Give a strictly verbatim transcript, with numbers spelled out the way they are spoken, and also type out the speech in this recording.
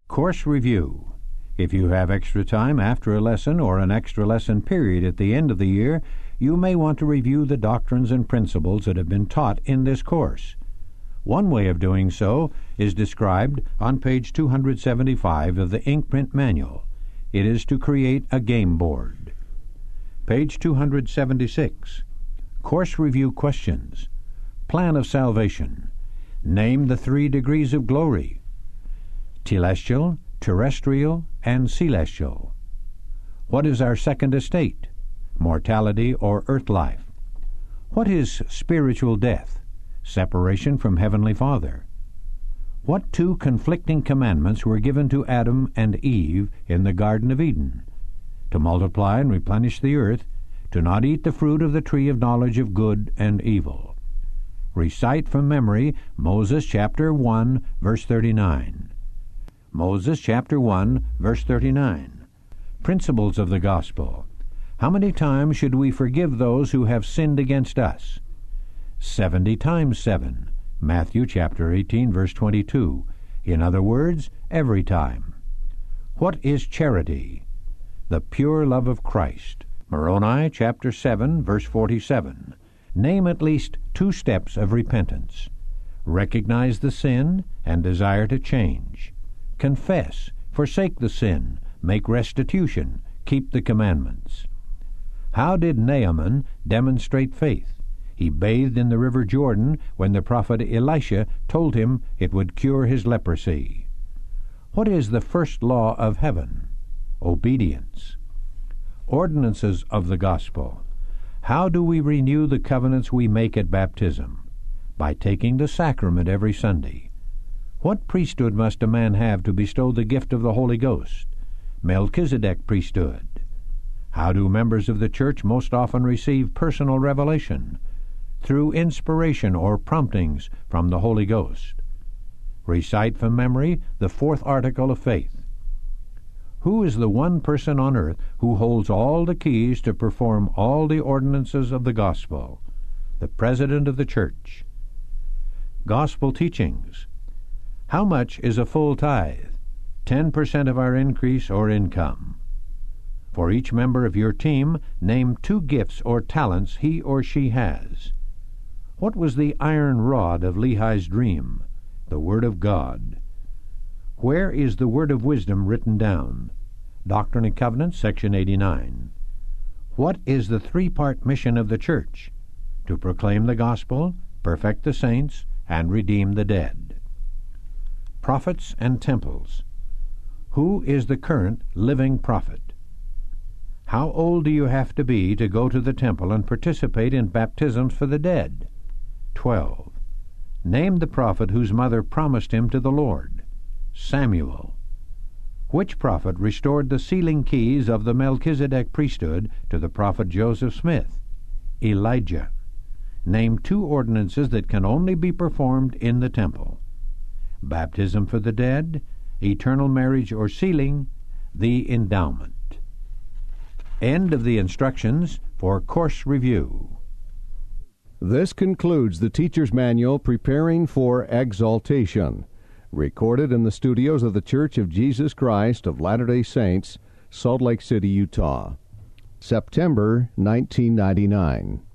Course review. If you have extra time after a lesson or an extra lesson period at the end of the year, you may want to review the doctrines and principles that have been taught in this course. One way of doing so is described on page two hundred seventy-five of the Inkprint Manual. It is to create a game board. Page two hundred seventy-six. Course review questions. Plan of salvation. Name the three degrees of glory: telestial, terrestrial, and celestial. What is our second estate? Mortality or earth life. What is spiritual death? Separation from Heavenly Father. What two conflicting commandments were given to Adam and Eve in the Garden of Eden? To multiply and replenish the earth, to not eat the fruit of the tree of knowledge of good and evil. Recite from memory Moses chapter one, verse thirty-nine. Moses chapter one, verse thirty-nine. Principles of the Gospel. How many times should we forgive those who have sinned against us? Seventy times seven. Matthew chapter eighteen, verse twenty-two. In other words, every time. What is charity? The pure love of Christ. Moroni chapter seven, verse forty-seven. Name at least two steps of repentance. Recognize the sin and desire to change. Confess, forsake the sin, make restitution, keep the commandments. How did Naaman demonstrate faith? He bathed in the river Jordan when the prophet Elisha told him it would cure his leprosy. What is the first law of heaven? Obedience. Ordinances of the gospel. How do we renew the covenants we make at baptism? By taking the sacrament every Sunday. What priesthood must a man have to bestow the gift of the Holy Ghost? Melchizedek priesthood. How do members of the church most often receive personal revelation? Through inspiration or promptings from the Holy Ghost. Recite from memory the fourth article of faith. Who is the one person on earth who holds all the keys to perform all the ordinances of the gospel? The President of the Church. Gospel teachings. How much is a full tithe? Ten percent of our increase or income. For each member of your team, name two gifts or talents he or she has. What was the iron rod of Lehi's dream? The Word of God. Where is the word of wisdom written down? Doctrine and Covenants, section eighty-nine. What is the three-part mission of the church? To proclaim the gospel, perfect the saints, and redeem the dead. Prophets and temples. Who is the current living prophet? How old do you have to be to go to the temple and participate in baptisms for the dead? Twelve. Name the prophet whose mother promised him to the Lord. Samuel. Which prophet restored the sealing keys of the Melchizedek priesthood to the prophet Joseph Smith? Elijah. Name two ordinances that can only be performed in the temple. Baptism for the dead, eternal marriage or sealing, the endowment. End of the instructions for course review. This concludes the Teacher's Manual Preparing for Exaltation, recorded in the studios of the Church of Jesus Christ of Latter-day Saints, Salt Lake City, Utah. September nineteen ninety-nine.